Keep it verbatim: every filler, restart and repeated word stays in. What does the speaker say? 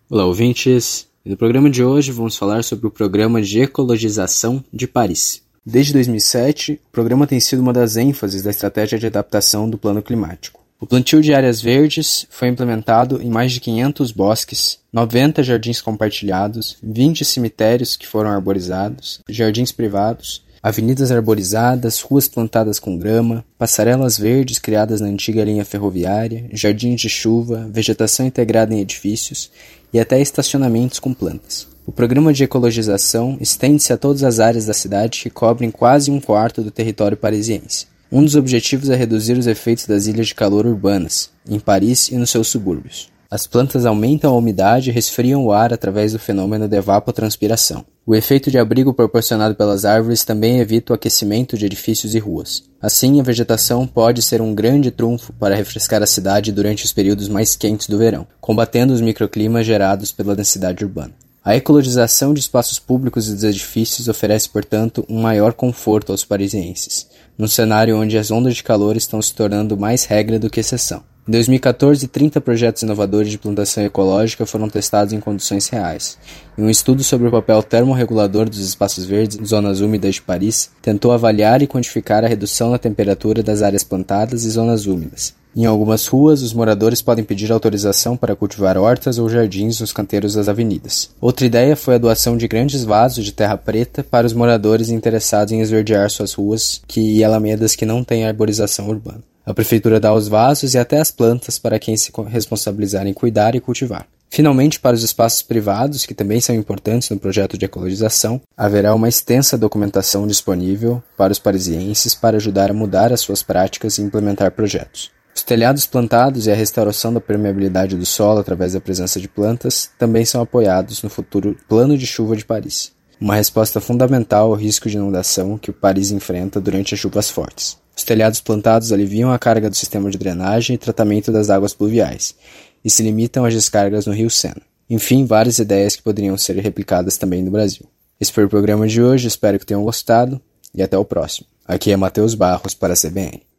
Olá, ouvintes! No programa de hoje vamos falar sobre o Programa de Ecologização de Paris. Desde dois mil e sete, o programa tem sido uma das ênfases da estratégia de adaptação do Plano Climático. O plantio de áreas verdes foi implementado em mais de quinhentos bosques, noventa jardins compartilhados, vinte cemitérios que foram arborizados, jardins privados, avenidas arborizadas, ruas plantadas com grama, passarelas verdes criadas na antiga linha ferroviária, jardins de chuva, vegetação integrada em edifícios e até estacionamentos com plantas. O programa de ecologização estende-se a todas as áreas da cidade que cobrem quase um quarto do território parisiense. Um dos objetivos é reduzir os efeitos das ilhas de calor urbanas, em Paris e nos seus subúrbios. As plantas aumentam a umidade e resfriam o ar através do fenômeno de evapotranspiração. O efeito de abrigo proporcionado pelas árvores também evita o aquecimento de edifícios e ruas. Assim, a vegetação pode ser um grande trunfo para refrescar a cidade durante os períodos mais quentes do verão, combatendo os microclimas gerados pela densidade urbana. A ecologização de espaços públicos e dos edifícios oferece, portanto, um maior conforto aos parisienses, num cenário onde as ondas de calor estão se tornando mais regra do que exceção. Em dois mil e catorze, trinta projetos inovadores de plantação ecológica foram testados em condições reais, e um estudo sobre o papel termorregulador dos espaços verdes em zonas úmidas de Paris tentou avaliar e quantificar a redução na temperatura das áreas plantadas e zonas úmidas. Em algumas ruas, os moradores podem pedir autorização para cultivar hortas ou jardins nos canteiros das avenidas. Outra ideia foi a doação de grandes vasos de terra preta para os moradores interessados em esverdear suas ruas que, e alamedas que não têm arborização urbana. A prefeitura dá os vasos e até as plantas para quem se responsabilizar em cuidar e cultivar. Finalmente, para os espaços privados, que também são importantes no projeto de ecologização, haverá uma extensa documentação disponível para os parisienses para ajudar a mudar as suas práticas e implementar projetos. Os telhados plantados e a restauração da permeabilidade do solo através da presença de plantas também são apoiados no futuro Plano de Chuva de Paris, uma resposta fundamental ao risco de inundação que o Paris enfrenta durante as chuvas fortes. Os telhados plantados aliviam a carga do sistema de drenagem e tratamento das águas pluviais, e se limitam às descargas no rio Sena. Enfim, várias ideias que poderiam ser replicadas também no Brasil. Esse foi o programa de hoje, espero que tenham gostado, e até o próximo. Aqui é Matheus Barros para a C B N.